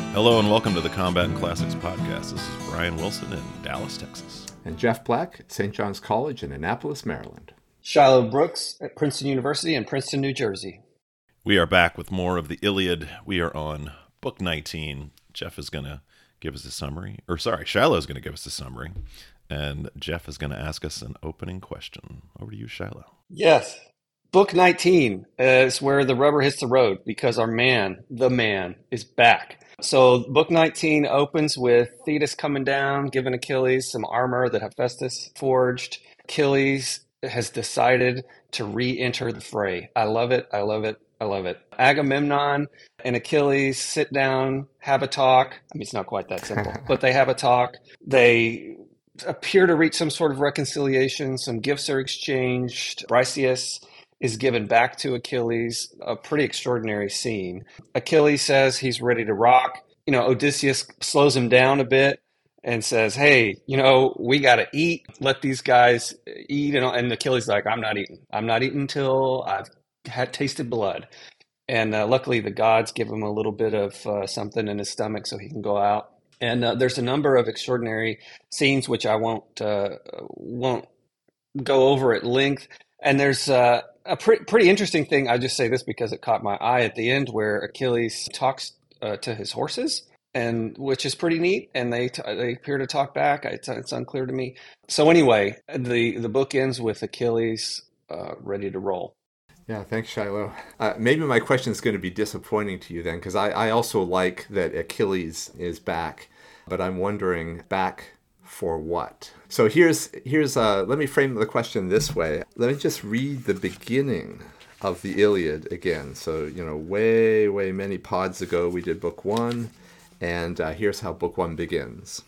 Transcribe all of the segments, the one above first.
Hello and welcome to the Combat and Classics podcast. This is Brian Wilson in Dallas, Texas. And Jeff Black at St. John's College in Annapolis, Maryland. Shiloh Brooks at Princeton University in Princeton, New Jersey. We are back with more of the Iliad. We are on book 19. Jeff is going to give us a summary. Shiloh is going to give us a summary. And Jeff is going to ask us an opening question. Over to you, Shiloh. Yes. Book 19 is where the rubber hits the road because our man, the man, is back. So book 19 opens with Thetis coming down, giving Achilles some armor that Hephaestus forged. Achilles has decided to re-enter the fray. I love it. I love it. I love it. Agamemnon and Achilles sit down, have a talk. I mean, it's not quite that simple, but they have a talk. They appear to reach some sort of reconciliation. Some gifts are exchanged. Briseis is given back to Achilles, a pretty extraordinary scene. Achilles says he's ready to rock. Odysseus slows him down a bit and says, hey, we got to eat. Let these guys eat. And Achilles is like, I'm not eating. I'm not eating until I've had tasted blood. And luckily the gods give him a little bit of something in his stomach so he can go out. And there's a number of extraordinary scenes which I won't go over at length. And there's a pretty interesting thing. I just say this because it caught my eye at the end, where Achilles talks to his horses, and which is pretty neat. And they appear to talk back. It's unclear to me. So anyway, the book ends with Achilles ready to roll. Yeah, thanks, Shiloh. Maybe my question is going to be disappointing to you then, because I also like that Achilles is back, but I'm wondering, back for what? So here's let me frame the question this way. Let me just read the beginning of the Iliad again. So, way many pods ago we did book 1, and here's how book 1 begins.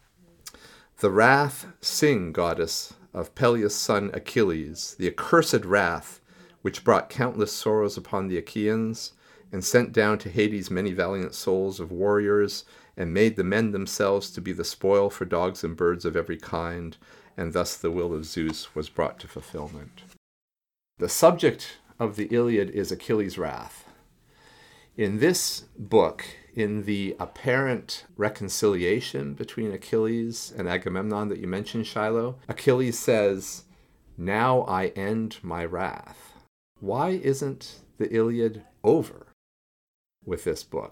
The wrath, sing, goddess, of Peleus' son Achilles, the accursed wrath, which brought countless sorrows upon the Achaeans, and sent down to Hades many valiant souls of warriors, and made the men themselves to be the spoil for dogs and birds of every kind, and thus the will of Zeus was brought to fulfillment. The subject of the Iliad is Achilles' wrath. In this book, in the apparent reconciliation between Achilles and Agamemnon that you mentioned, Shiloh, Achilles says, "Now I end my wrath." Why isn't the Iliad over with this book?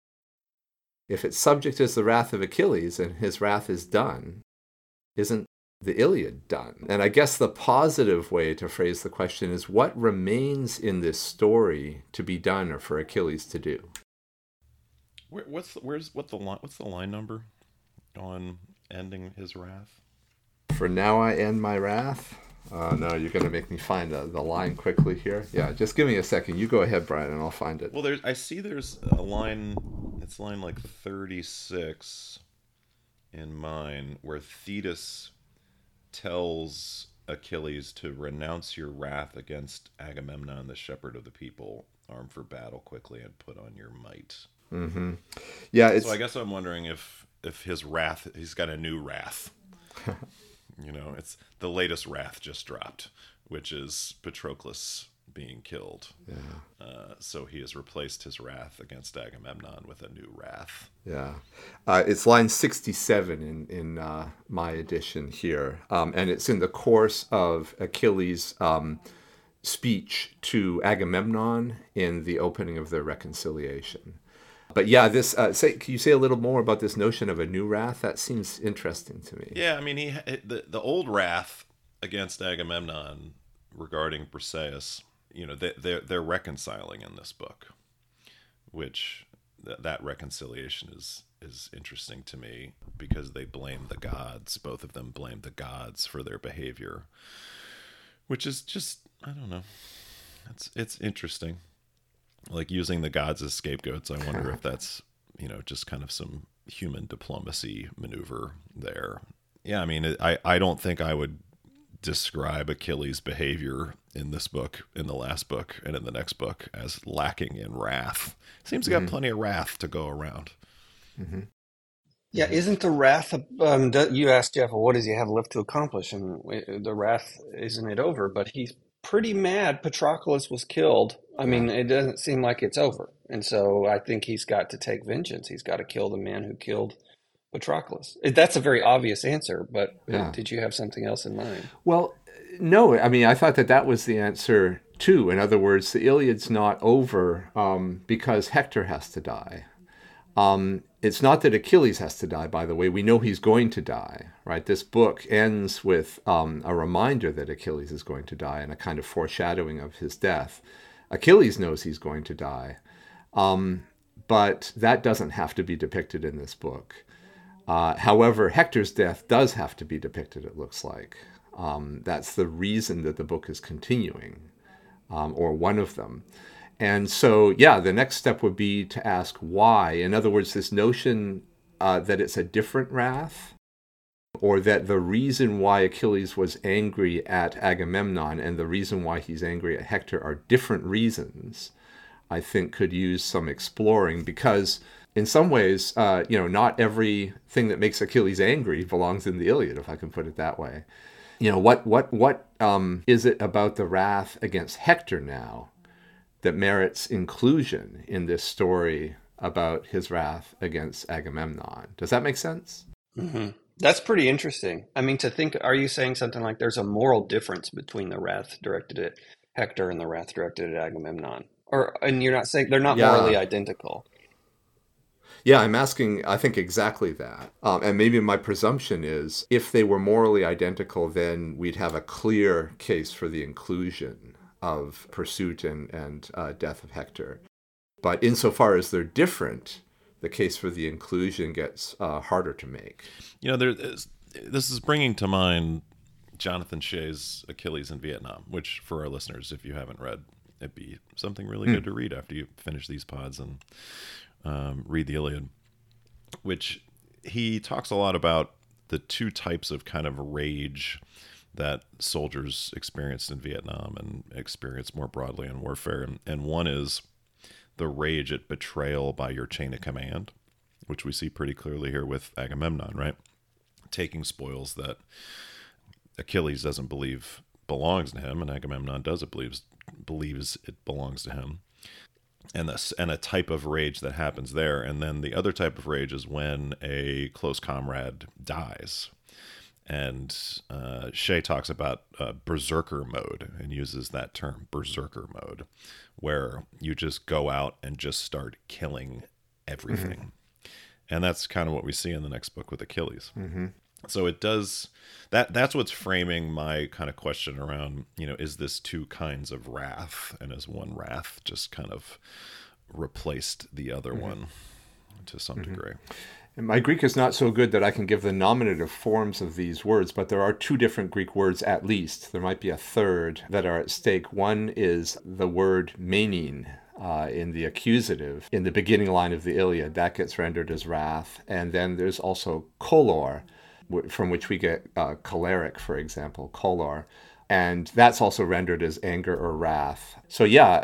If its subject is the wrath of Achilles and his wrath is done, isn't the Iliad done? And I guess the positive way to phrase the question is, what remains in this story to be done or for Achilles to do? What's the line number on ending his wrath? For now I end my wrath. No, you're going to make me find the line quickly here. Yeah, just give me a second. You go ahead, Brian, and I'll find it. Well, there's a line, it's line like 36 in mine, where Thetis tells Achilles to renounce your wrath against Agamemnon, the shepherd of the people, arm for battle quickly and put on your might. Mm-hmm. Yeah. So I guess I'm wondering if his wrath, he's got a new wrath. It's the latest wrath just dropped, which is Patroclus being killed. Yeah. So he has replaced his wrath against Agamemnon with a new wrath. Yeah. It's line 67 in my edition here. And it's in the course of Achilles' speech to Agamemnon in the opening of their reconciliation. But yeah, can you say a little more about this notion of a new wrath? That seems interesting to me. Yeah, I mean, the old wrath against Agamemnon regarding Briseis, they're reconciling in this book, which that reconciliation is interesting to me because they blame the gods. Both of them blame the gods for their behavior, which is just, I don't know. It's interesting. Like using the gods as scapegoats. I wonder if that's, just kind of some human diplomacy maneuver there. Yeah, I mean, I don't think I would describe Achilles' behavior in this book, in the last book, and in the next book as lacking in wrath. Seems to got plenty of wrath to go around. Mm-hmm. Yeah, isn't the wrath, you asked Jeff, well, what does he have left to accomplish? And the wrath, isn't it over? But he's pretty mad Patroclus was killed. I Yeah. mean, it doesn't seem like it's over. And so I think he's got to take vengeance. He's got to kill the man who killed Patroclus. That's a very obvious answer, but Yeah. did you have something else in mind? Well, no. I mean, I thought that that was the answer too. In other words, the Iliad's not over because Hector has to die. It's not that Achilles has to die, by the way. We know he's going to die, right? This book ends with a reminder that Achilles is going to die and a kind of foreshadowing of his death. Achilles knows he's going to die, but that doesn't have to be depicted in this book. However, Hector's death does have to be depicted, it looks like. That's the reason that the book is continuing, or one of them. And so, yeah, the next step would be to ask why. In other words, this notion that it's a different wrath, or that the reason why Achilles was angry at Agamemnon and the reason why he's angry at Hector are different reasons, I think could use some exploring, because in some ways, not everything that makes Achilles angry belongs in the Iliad, if I can put it that way. What is it about the wrath against Hector now that merits inclusion in this story about his wrath against Agamemnon? Does that make sense? Mm-hmm. That's pretty interesting. I mean, to think, are you saying something like there's a moral difference between the wrath directed at Hector and the wrath directed at Agamemnon? And you're not saying they're not morally identical? Yeah, I'm asking, I think, exactly that. And maybe my presumption is if they were morally identical, then we'd have a clear case for the inclusion of pursuit and death of Hector. But insofar as they're different, the case for the inclusion gets harder to make. This is bringing to mind Jonathan Shea's Achilles in Vietnam, which for our listeners, if you haven't read, it'd be something really good to read after you finish these pods and read the Iliad, which he talks a lot about the two types of kind of rage that soldiers experienced in Vietnam and experience more broadly in warfare. And one is the rage at betrayal by your chain of command, which we see pretty clearly here with Agamemnon, right? Taking spoils that Achilles doesn't believe belongs to him, and Agamemnon believes it belongs to him. And a type of rage that happens there. And then the other type of rage is when a close comrade dies. And Shea talks about berserker mode and uses that term, berserker mode, where you just go out and just start killing everything. Mm-hmm. And that's kind of what we see in the next book with Achilles. Mm-hmm. So it does that's what's framing my kind of question around, is this two kinds of wrath, and is one wrath just kind of replaced the other one to some degree? And my Greek is not so good that I can give the nominative forms of these words, but there are two different Greek words at least. There might be a third that are at stake. One is the word menin, in the accusative, in the beginning line of the Iliad. That gets rendered as wrath. And then there's also kolor, from which we get choleric, for example, kolor. And that's also rendered as anger or wrath. So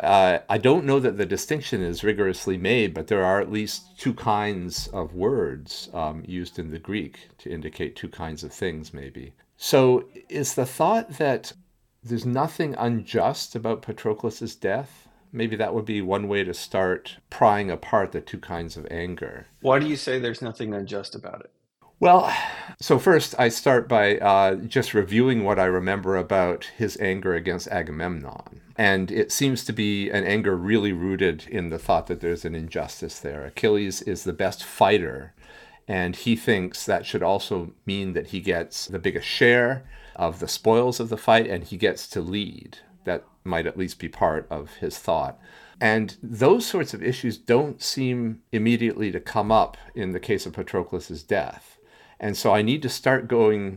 I don't know that the distinction is rigorously made, but there are at least two kinds of words used in the Greek to indicate two kinds of things, maybe. So is the thought that there's nothing unjust about Patroclus' death? Maybe that would be one way to start prying apart the two kinds of anger. Why do you say there's nothing unjust about it? Well, so first I start by just reviewing what I remember about his anger against Agamemnon. And it seems to be an anger really rooted in the thought that there's an injustice there. Achilles is the best fighter, and he thinks that should also mean that he gets the biggest share of the spoils of the fight, and he gets to lead. That might at least be part of his thought. And those sorts of issues don't seem immediately to come up in the case of Patroclus' death. And so I need to start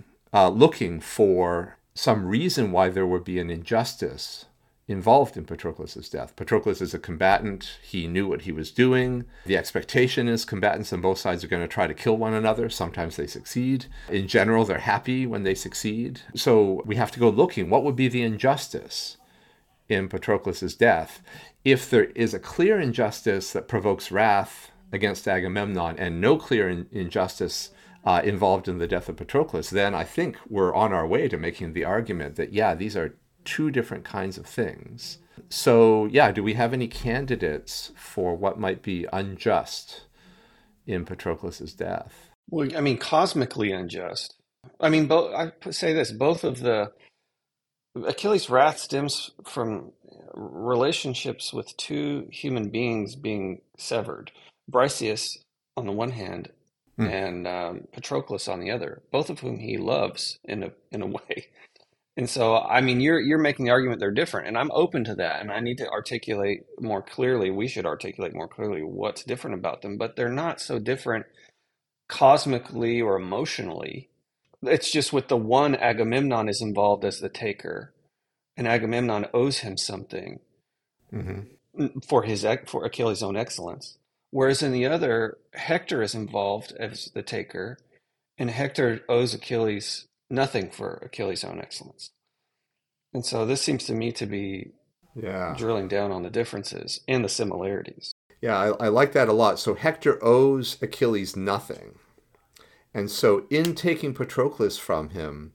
looking for some reason why there would be an injustice involved in Patroclus' death. Patroclus is a combatant. He knew what he was doing. The expectation is combatants on both sides are going to try to kill one another. Sometimes they succeed. In general, they're happy when they succeed. So we have to go looking. What would be the injustice in Patroclus' death? If there is a clear injustice that provokes wrath against Agamemnon and no clear injustice involved in the death of Patroclus, then I think we're on our way to making the argument that, these are two different kinds of things. So, yeah, do we have any candidates for what might be unjust in Patroclus's death? Well, I mean, cosmically unjust. I mean, say this: both of the Achilles' wrath stems from relationships with two human beings being severed. Briseis on the one hand, Mm. and Patroclus on the other, both of whom he loves in a way. And so, I mean, you're making the argument they're different, and I'm open to that. And I need to articulate more clearly. We should articulate more clearly what's different about them, but they're not so different cosmically or emotionally. It's just with the one, Agamemnon is involved as the taker, and Agamemnon owes him something for Achilles' own excellence. Whereas in the other, Hector is involved as the taker, and Hector owes Achilles nothing for Achilles' own excellence. And so this seems to me to be drilling down on the differences and the similarities. Yeah, I like that a lot. So Hector owes Achilles nothing. And so in taking Patroclus from him,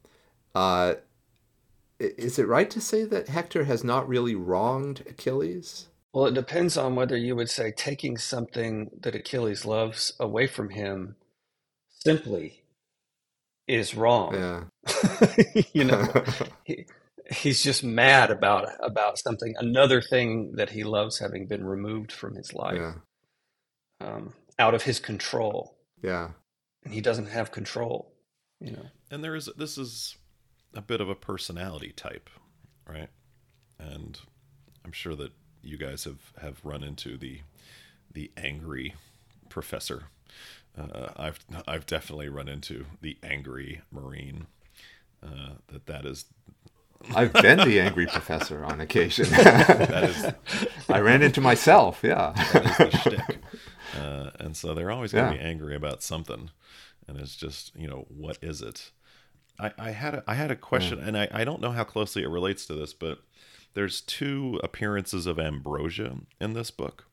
is it right to say that Hector has not really wronged Achilles? Well, it depends on whether you would say taking something that Achilles loves away from him simply is wrong. Yeah. You know, he's just mad about something, another thing that he loves having been removed from his life, out of his control. Yeah. And he doesn't have control, you know. And this is a bit of a personality type, right? And I'm sure that you guys have run into the angry professor. I've definitely run into the angry Marine. That is. I've been the angry professor on occasion. I ran into myself. Yeah, that is the shtick. And so they're always going to be angry about something, and it's just, what is it? I had a question, and I don't know how closely it relates to this, but there's two appearances of ambrosia in this book.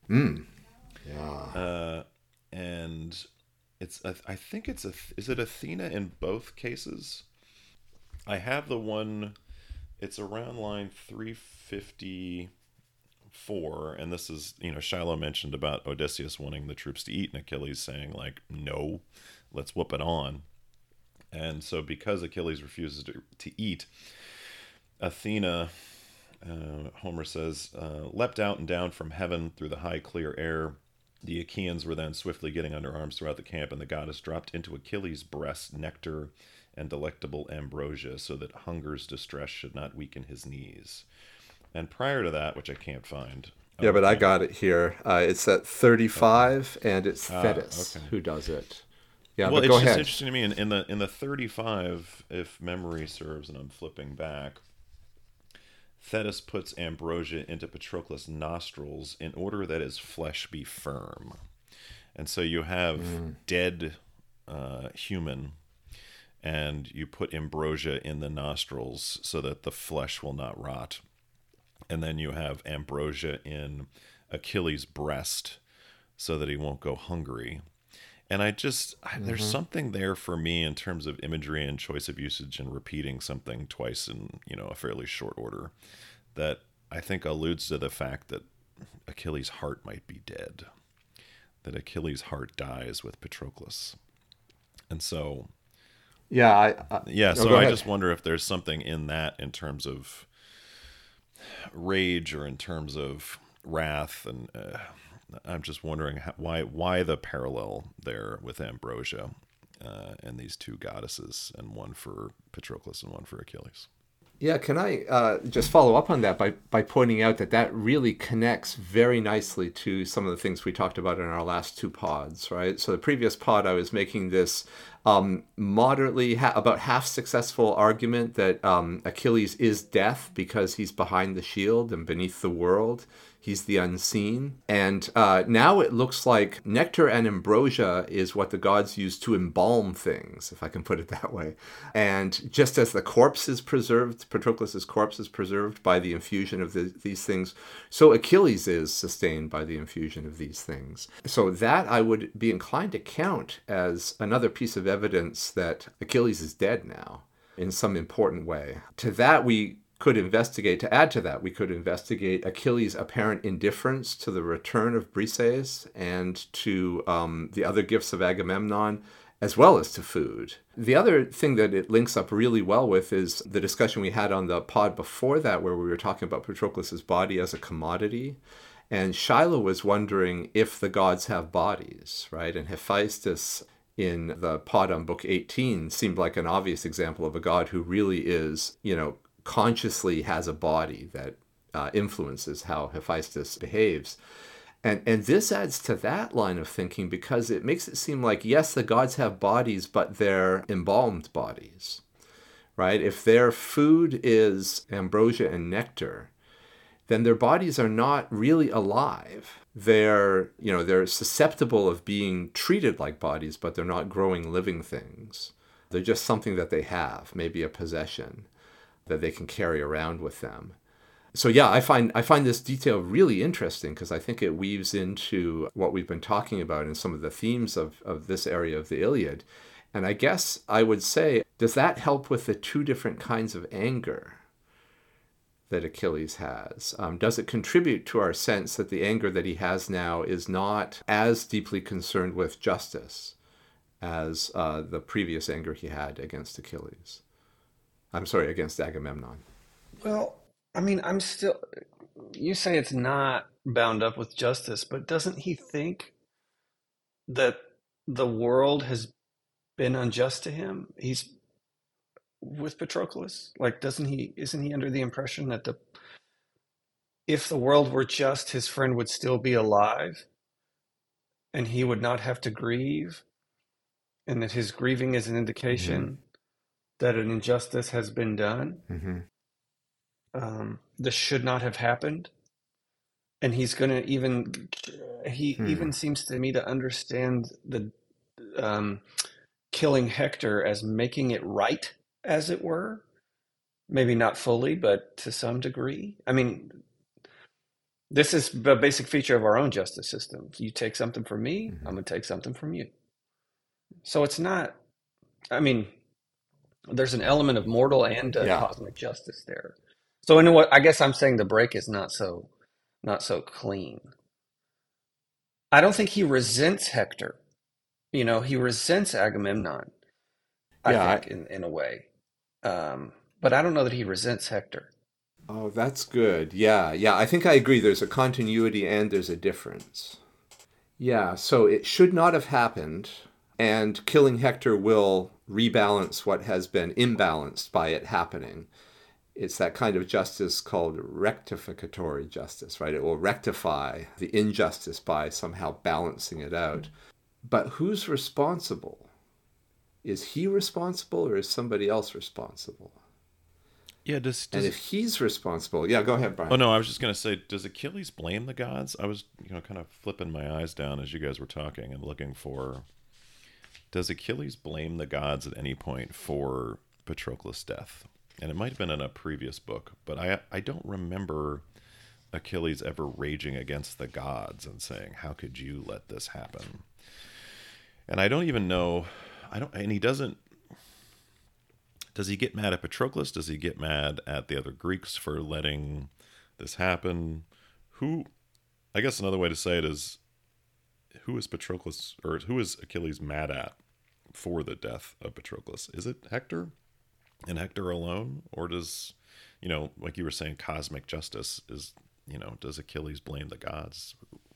Yeah. And I think is it Athena in both cases? I have the one, it's around line 354, and this is, Shiloh mentioned about Odysseus wanting the troops to eat, and Achilles saying, like, no, let's whoop it on. And so because Achilles refuses to eat, Athena, Homer says, leapt out and down from heaven through the high clear air. The Achaeans were then swiftly getting under arms throughout the camp, and the goddess dropped into Achilles' breast nectar and delectable ambrosia, so that hunger's distress should not weaken his knees. And prior to that, which I can't find. Yeah, but I got it here. It's at 35, and it's Thetis who does it. Yeah, well, but go it's ahead. Just interesting to me. In the 35, if memory serves, and I'm flipping back, Thetis puts ambrosia into Patroclus' nostrils in order that his flesh be firm. And so you have dead human, and you put ambrosia in the nostrils so that the flesh will not rot. And then you have ambrosia in Achilles' breast so that he won't go hungry. And there's something there for me in terms of imagery and choice of usage and repeating something twice in, a fairly short order that I think alludes to the fact that Achilles' heart might be dead, that Achilles' heart dies with Patroclus. And so, so I just wonder if there's something in that in terms of rage or in terms of wrath, and I'm just wondering why the parallel there with ambrosia and these two goddesses, and one for Patroclus and one for Achilles. Yeah, can I just follow up on that by pointing out that really connects very nicely to some of the things we talked about in our last two pods, right? So the previous pod, I was making this moderately, about half successful argument that Achilles is death because he's behind the shield and beneath the world. He's the unseen. And now it looks like nectar and ambrosia is what the gods use to embalm things, if I can put it that way. And just as the corpse is preserved, Patroclus' corpse is preserved by the infusion of these things, so Achilles is sustained by the infusion of these things. So that I would be inclined to count as another piece of evidence that Achilles is dead now in some important way. To that we could investigate, to add to that, we could investigate Achilles' apparent indifference to the return of Briseis and to the other gifts of Agamemnon, as well as to food. The other thing that it links up really well with is the discussion we had on the pod before that, where we were talking about Patroclus' body as a commodity. And Shiloh was wondering if the gods have bodies, right? And Hephaestus in the pod on book 18 seemed like an obvious example of a god who really is, consciously has a body that influences how Hephaestus behaves. And this adds to that line of thinking because it makes it seem like, yes, the gods have bodies, but they're embalmed bodies, right? If their food is ambrosia and nectar, then their bodies are not really alive. They're susceptible of being treated like bodies, but they're not growing living things. They're just something that they have, maybe a possession that they can carry around with them. So yeah, I find this detail really interesting because I think it weaves into what we've been talking about and some of the themes of this area of the Iliad. And I guess I would say, does that help with the two different kinds of anger that Achilles has? Does it contribute to our sense that the anger that he has now is not as deeply concerned with justice as the previous anger he had against Achilles? Against Agamemnon. Well, I mean, you say it's not bound up with justice, but doesn't he think that the world has been unjust to him? He's with Patroclus. Like, isn't he under the impression that if the world were just, his friend would still be alive and he would not have to grieve, and that his grieving is an indication that an injustice has been done? Mm-hmm. This should not have happened, and he's going to even seems to me to understand the killing Hector as making it right, as it were. Maybe not fully, but to some degree. I mean, this is a basic feature of our own justice system. You take something from me, I'm going to take something from you. So it's not, I mean, there's an element of mortal and cosmic justice there. So I guess I'm saying the break is not so clean. I don't think he resents Hector. He resents Agamemnon. I think in a way, but I don't know that he resents Hector. Oh, that's good. Yeah. I think I agree. There's a continuity and there's a difference. Yeah. So it should not have happened, and killing Hector will rebalance what has been imbalanced by it happening. It's that kind of justice called rectificatory justice, right? It will rectify the injustice by somehow balancing it out. But who's responsible? Is he responsible or is somebody else responsible? Yeah, and if he's responsible, go ahead, Brian. Oh no, I was just going to say, does Achilles blame the gods? I was, kind of flipping my eyes down as you guys were talking and looking for, does Achilles blame the gods at any point for Patroclus' death? And it might have been in a previous book, but I don't remember Achilles ever raging against the gods and saying, how could you let this happen? And I don't even know, and he doesn't, does he get mad at Patroclus? Does he get mad at the other Greeks for letting this happen? I guess another way to say it is, who is Patroclus, or who is Achilles mad at for the death of Patroclus? Is it Hector? And Hector alone? Or does, like you were saying, cosmic justice is, does Achilles blame the gods?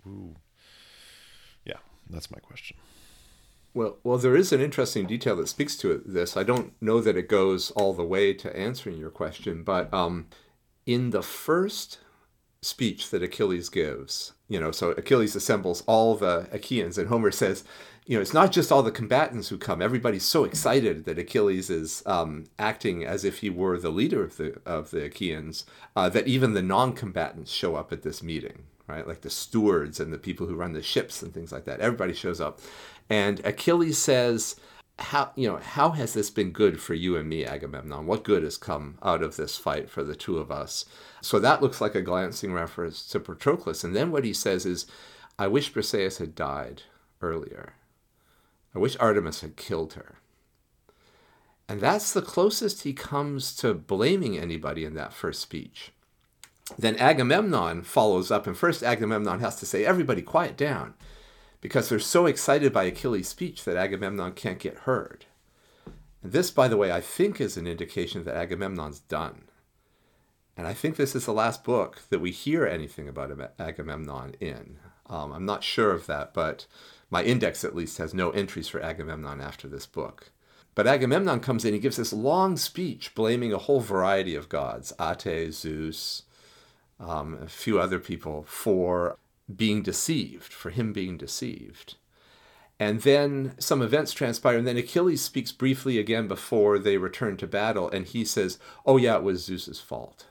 Yeah, that's my question. Well, there is an interesting detail that speaks to this. I don't know that it goes all the way to answering your question, but in the first speech that Achilles gives, so Achilles assembles all the Achaeans, and Homer says, it's not just all the combatants who come. Everybody's so excited that Achilles is acting as if he were the leader of the Achaeans, that even the non-combatants show up at this meeting, right? Like the stewards and the people who run the ships and things like that. Everybody shows up. And Achilles says, how has this been good for you and me, Agamemnon? What good has come out of this fight for the two of us? So that looks like a glancing reference to Patroclus. And then what he says is, I wish Briseis had died earlier. I wish Artemis had killed her. And that's the closest he comes to blaming anybody in that first speech. Then Agamemnon follows up, and first Agamemnon has to say, everybody quiet down, because they're so excited by Achilles' speech that Agamemnon can't get heard. And this, by the way, I think is an indication that Agamemnon's done. And I think this is the last book that we hear anything about Agamemnon in. I'm not sure of that, but my index at least has no entries for Agamemnon after this book. But Agamemnon comes in, he gives this long speech blaming a whole variety of gods, Ate, Zeus, a few other people, for being deceived, for him being deceived. And then some events transpire, and then Achilles speaks briefly again before they return to battle, and he says, oh yeah, it was Zeus's fault.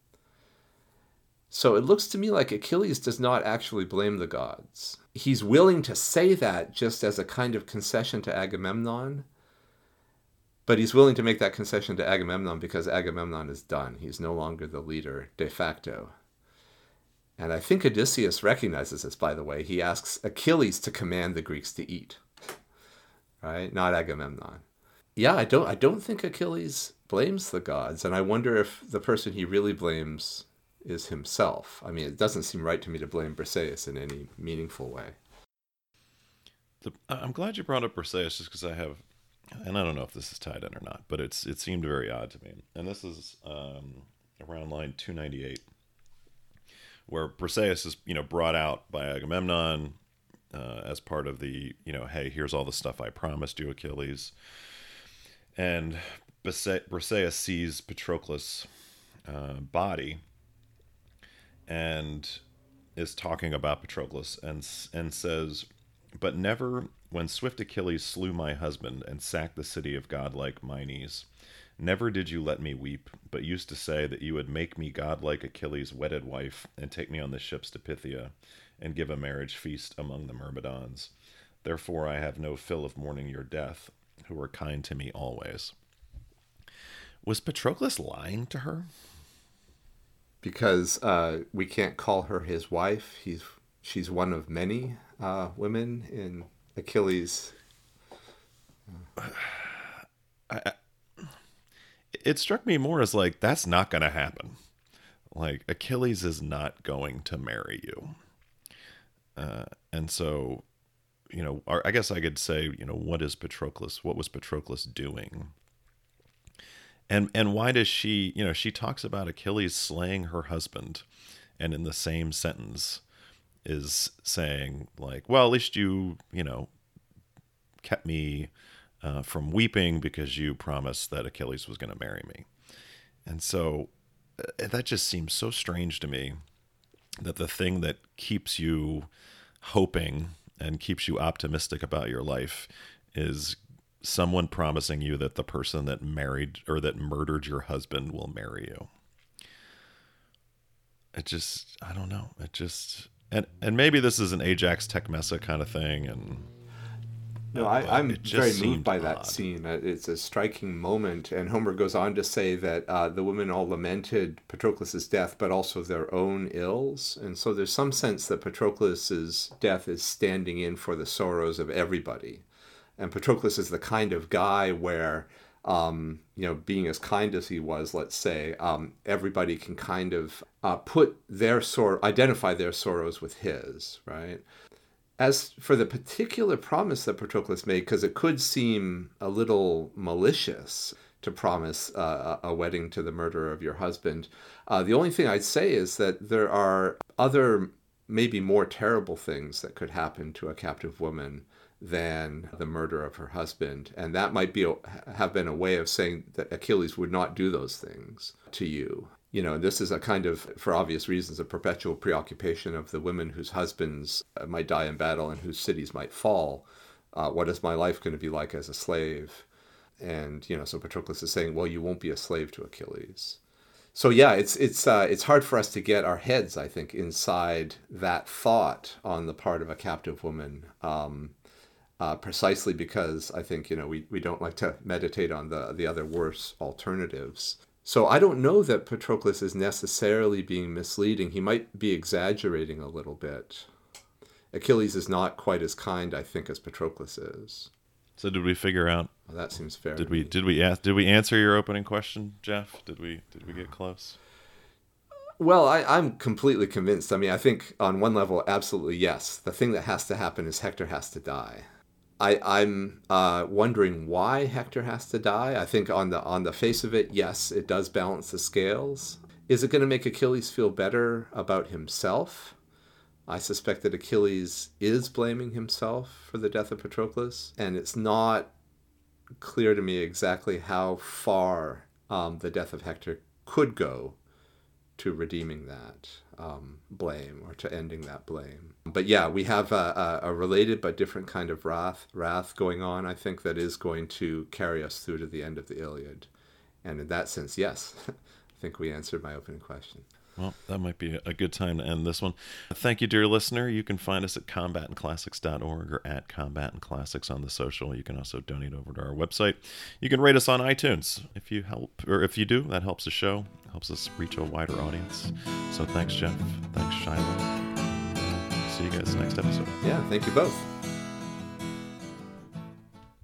So it looks to me like Achilles does not actually blame the gods. He's willing to say that just as a kind of concession to Agamemnon, but he's willing to make that concession to Agamemnon because Agamemnon is done. He's no longer the leader de facto. And I think Odysseus recognizes this, by the way. He asks Achilles to command the Greeks to eat, right? Not Agamemnon. Yeah, I don't think Achilles blames the gods, and I wonder if the person he really blames is himself. I mean, it doesn't seem right to me to blame Briseis in any meaningful way. I'm glad you brought up Briseis just because I have, and I don't know if this is tied in or not, but it seemed very odd to me. And this is around line 298, where Briseis is brought out by Agamemnon as part of the hey, here's all the stuff I promised you, Achilles. And Briseis sees Patroclus' body and is talking about Patroclus and says, but never when swift Achilles slew my husband and sacked the city of godlike Mynes, never did you let me weep, but used to say that you would make me godlike Achilles' wedded wife and take me on the ships to Phthia and give a marriage feast among the Myrmidons. Therefore I have no fill of mourning your death, who were kind to me always. Was Patroclus lying to her? Because we can't call her his wife. She's one of many women in Achilles. It struck me more as like, that's not going to happen. Like, Achilles is not going to marry you. And so, I guess I could say, what was Patroclus doing? And why does she, she talks about Achilles slaying her husband, and in the same sentence is saying like, well, at least you kept me from weeping because you promised that Achilles was going to marry me. And so that just seems so strange to me, that the thing that keeps you hoping and keeps you optimistic about your life is someone promising you that the person that married or that murdered your husband will marry you. I don't know. And maybe this is an Ajax Tecmessa kind of thing. And no, I'm very moved by that odd. scene. It's a striking moment. And Homer goes on to say that the women all lamented Patroclus' death, but also their own ills. And so there's some sense that Patroclus' death is standing in for the sorrows of everybody. And Patroclus is the kind of guy where, being as kind as he was, let's say, everybody can kind of identify their sorrows with his, right? As for the particular promise that Patroclus made, because it could seem a little malicious to promise a wedding to the murderer of your husband, the only thing I'd say is that there are other, maybe more terrible things that could happen to a captive woman than the murder of her husband. And that might have been a way of saying that Achilles would not do those things to you. This is a kind of, for obvious reasons, a perpetual preoccupation of the women whose husbands might die in battle and whose cities might fall. What is my life going to be like as a slave? And, so Patroclus is saying, well, you won't be a slave to Achilles. So yeah, it's hard for us to get our heads, I think, inside that thought on the part of a captive woman, precisely because I think, we don't like to meditate on the other worse alternatives. So I don't know that Patroclus is necessarily being misleading. He might be exaggerating a little bit. Achilles is not quite as kind, I think, as Patroclus is. So did we figure out Well, that seems fair. Did we answer your opening question, Jeff? Did we get close? Well, I'm completely convinced. I mean, I think on one level, absolutely yes. The thing that has to happen is Hector has to die. I'm wondering why Hector has to die. I think on the face of it, yes, it does balance the scales. Is it going to make Achilles feel better about himself? I suspect that Achilles is blaming himself for the death of Patroclus, and it's not clear to me exactly how far the death of Hector could go to redeeming that blame or to ending that blame. But yeah, we have a related but different kind of wrath going on, I think, that is going to carry us through to the end of the Iliad. And in that sense, yes, I think we answered my opening question. Well, that might be a good time to end this one. Thank you, dear listener. You can find us at combatantclassics.org or at combatantclassics on the social. You can also donate over to our website. You can rate us on iTunes. If you do, that helps the show. Helps us reach a wider audience. So thanks, Jeff. Thanks, Shiloh. See you guys next episode. Yeah, thank you both.